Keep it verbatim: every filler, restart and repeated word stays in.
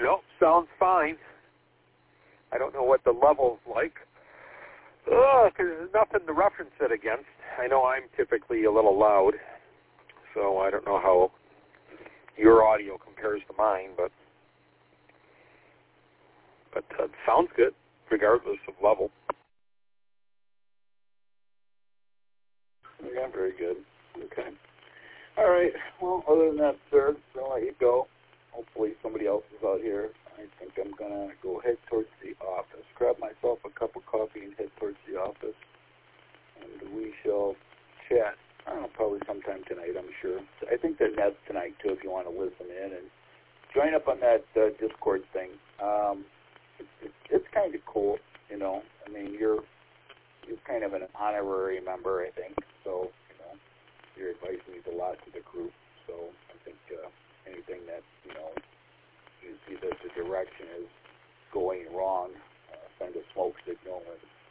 Nope, sounds fine. I don't know what the level's like. Ugh, 'cause there's nothing to reference it against. I know I'm typically a little loud, so I don't know how your audio compares to mine, but but uh, it sounds good, regardless of level. Yeah, very good. Okay. All right. Well, other than that, sir, I'll let you go. Hopefully somebody else is out here. I think I'm going to go head towards the office, grab myself a cup of coffee and head towards the office. And we shall chat, I don't know, probably sometime tonight, I'm sure. I think that Ned's tonight, too, if you want to listen in. And join up on that uh, Discord thing. Um, it's, it's, it's kind of cool, you know. I mean, you're, you're kind of an honorary member, I think. So, you know, your advice means a lot to the group. So I think uh, anything that, you know, you see that the direction is going wrong, uh, send a smoke signal and